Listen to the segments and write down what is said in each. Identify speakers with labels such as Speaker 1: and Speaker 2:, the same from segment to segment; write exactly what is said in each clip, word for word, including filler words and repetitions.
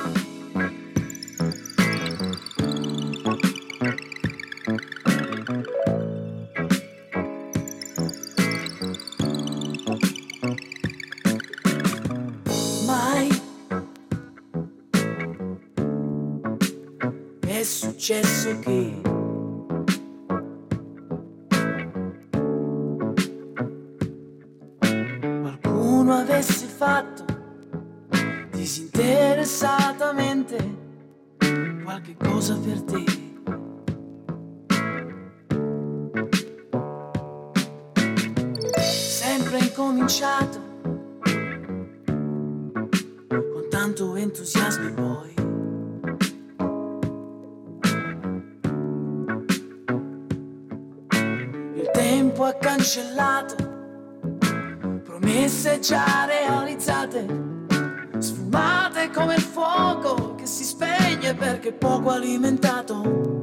Speaker 1: È successo che qualcuno avesse fatto disinteressatamente qualche cosa per te. Sempre incominciato con tanto entusiasmo e poi il tempo ha cancellato promesse già realizzate, sfumate come il fuoco che si spegne perché poco alimentato.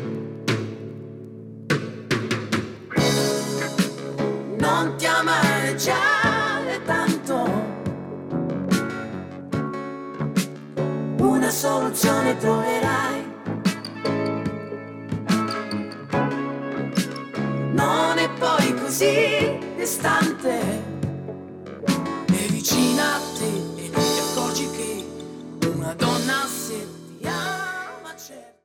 Speaker 1: Non ti amareggiare tanto, una soluzione troverai. Non è poi così distante, è vicina a te e non ti accorgi che una donna se ti ama c'è.